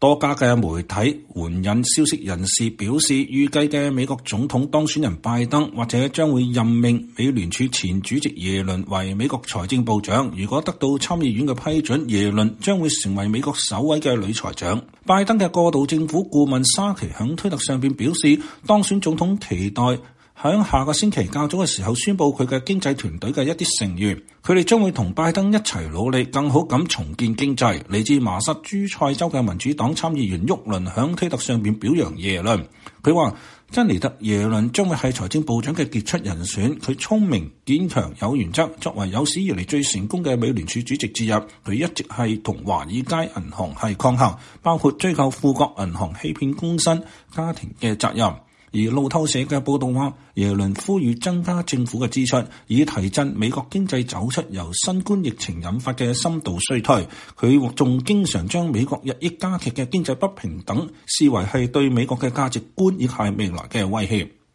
多家嘅媒體援引消息人士表示，預計嘅美國總統當選人拜登或者將會任命美聯儲前主席耶倫為美國財政部長。如果得到參議院嘅批准，耶倫將會成為美國首位嘅女財長。拜登嘅過渡政府顧問沙奇響推特上邊表示，當選總統期待響下個星期較早嘅時候宣佈佢嘅經濟團隊嘅一啲成員，佢哋將會同拜登一齊努力，更好咁重建經濟。嚟自麻薩諸塞州嘅民主黨參議員沃倫響推特上邊表揚耶倫，佢話珍妮特耶倫將會係財政部長嘅傑出人選，佢聰明、堅強、有原則，作為有史以嚟最成功嘅美聯儲主席之一，佢一直係同華爾街銀行係抗衡，包括追究富國銀行欺騙工薪家庭嘅責任。而路透社嘅報道話，耶倫呼籲增加政府嘅支出，以提振美國經濟走出由新冠疫情引發嘅深度衰退。佢仲經常將美國日益加劇嘅經濟不平等視為係對美國嘅價值觀以及未來嘅威脅。